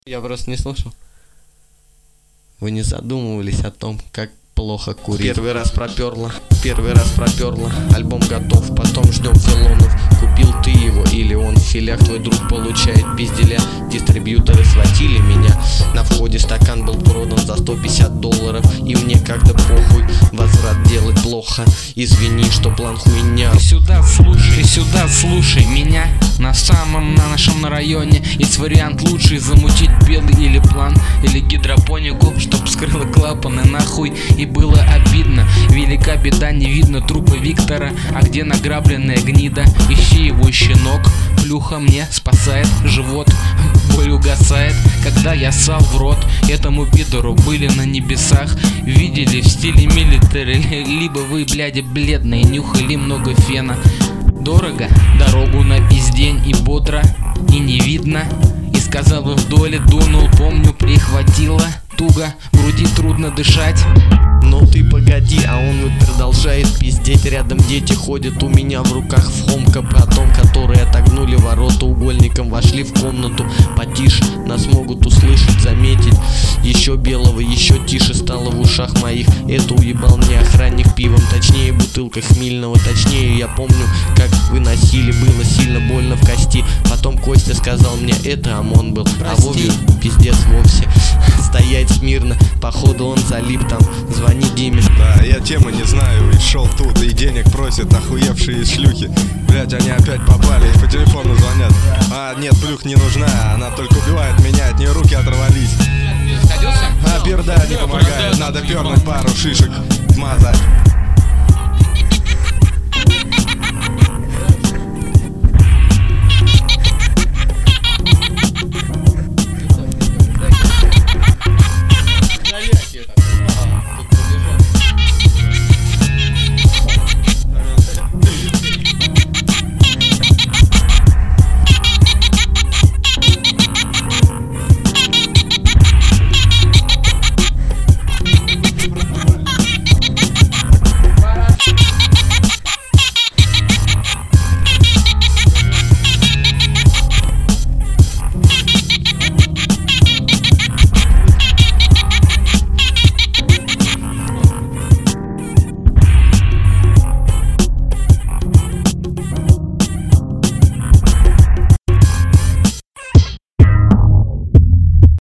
Я просто не слушал. Вы не задумывались о том, как плохо курить? Первый раз проперло, альбом готов, потом ждем Филонов. Купил ты его или он? В филях твой друг получает пизделя. Дистрибьюторы схватили меня. На входе стакан был продан за $150, и мне как-то похуй, возврат делать плохо. Извини, что план хуйня. Ты сюда слушай меня. На нашем районе есть вариант лучший: замутить белый или план, или гидропонику, чтоб скрыло клапаны нахуй. И было обидно, велика беда, не видно трупа Виктора. А где награбленная гнида? Ищи его, щенок. Плюха мне спасает живот, боль угасает, когда я ссал в рот. Этому пидору были на небесах, видели в стиле милитари. Либо вы, бляди, бледные, нюхали много фена. Дорого, дорогу на пиздень, и бодро, и не видно. И сказал бы вдоль, дунул, помню, прихватило туго, в груди трудно дышать. Но ты погоди, а он и продолжает пиздеть. Рядом дети ходят, у меня в руках фомка про дом, которые отогнули ворота угольником, вошли в комнату. Потише, нас могут услышать, заметить. Еще белого, еще тише стало в ушах моих. Это уебал мне охранник пивом, точнее бутылка хмельного. Точнее я помню, как выносили, было сильно больно в кости. Потом Костя сказал мне, это ОМОН был. Прости. А Вове пиздец вовсе. Стоять смирно, походу он залип там. Звони Диме. Да, я темы не знаю, и шел тут, и денег просят охуевшие шлюхи. Блять, они опять попали и по телефону звонят. А нет, плюх не нужна, она только убивает меня, от нее руки оторвались. А перда не помогает, надо пернуть пару шишек, вмазать.